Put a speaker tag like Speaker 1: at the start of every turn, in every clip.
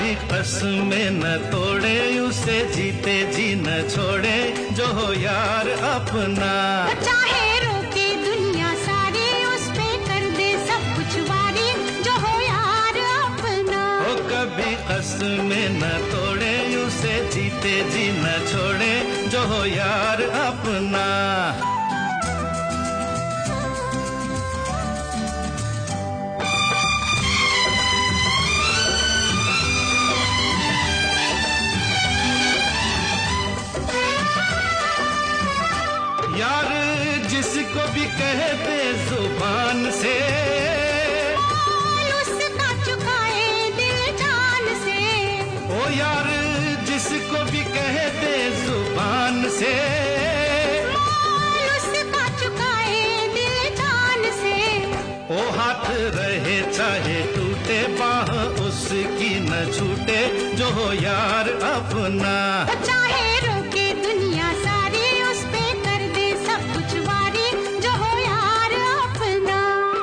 Speaker 1: कभी कसमें न तोड़े, उसे जीते जी न छोड़े, जो हो यार अपना।
Speaker 2: चाहे रोके दुनिया सारी, उस पे कर दे सब कुछ वारी, जो हो यार अपना।
Speaker 1: ओ कभी कसमें न तोड़े, उसे जीते जी न छोड़े, जो हो यार अपना। यार जिसको भी कह दे जुबान से,
Speaker 2: उसका चुकाए दिल जान से।
Speaker 1: ओ यार जिसको भी कह दे जुबान से,
Speaker 2: उसका चुकाए दिल जान से।
Speaker 1: ओ हाथ रहे चाहे टूटे, बाह उसकी न छूटे, जो हो यार अपना।
Speaker 2: चाहे रोके दुनिया सारी, उस पे कर दे सब कुछ वारी, जो हो यार अपना।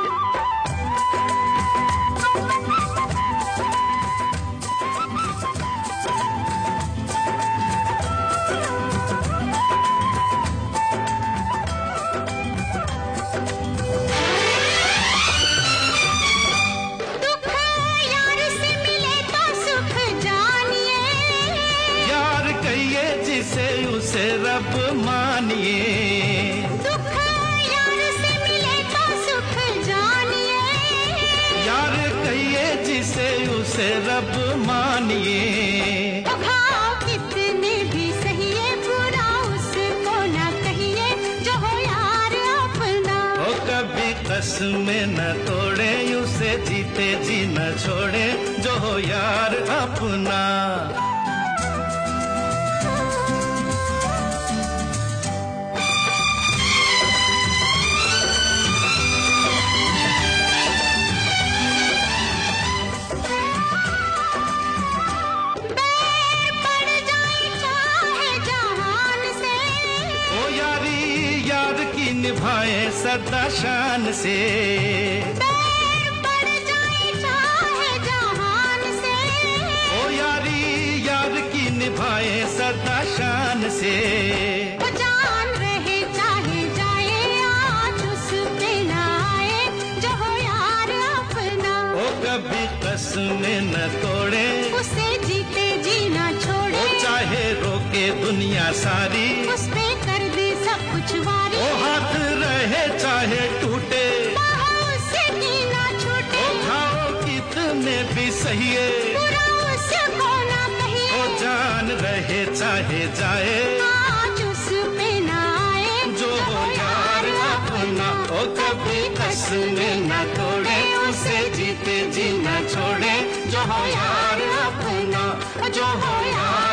Speaker 2: दुख यार से मिले तो सुख जानिए,
Speaker 1: यार कहिए जिसे उसे रब मानिए।
Speaker 2: दुख यार से मिले तो सुख जानिए।
Speaker 1: यार कहिए जिसे उसे रब मानिए।
Speaker 2: घाव कितने भी सही है, बुरा उसको ना कहिए, जो हो यार अपना।
Speaker 1: ओ कभी कसमें न तोड़े, उसे जीते जी न छोड़े, जो हो यार अपना।
Speaker 2: बैर पड़ जाए चाहे जहान से,
Speaker 1: ओ यारी यार की निभाए सदा शान से।
Speaker 2: बैर पड़ जाए चाहे जहान से।
Speaker 1: ओ यारी यार की निभाए सदा शान से।
Speaker 2: वो जान रहे चाहे जाए, आज उस पे ना आए, जो हो यार अपना।
Speaker 1: ओ कभी कसमें न तोड़े,
Speaker 2: उसे जीते जी ना छोड़े,
Speaker 1: ओ चाहे रोके दुनिया सारी,
Speaker 2: उस पे कर दे सब कुछ वारी।
Speaker 1: ओ हाथ रहे चाहे टूटे,
Speaker 2: बाहों उसकी ना छूटे,
Speaker 1: ओ खाओ कितने भी सही है,
Speaker 2: बुरा उसको ना कहिए,
Speaker 1: ओ जान रहे चाहे जाए,
Speaker 2: आज उस पे ना आए,
Speaker 1: जो हो यार अपना। ओ कभी कसमें न तोड़े, उसे जीते जी न छोड़े, जो हो यार अपना, जो हो यार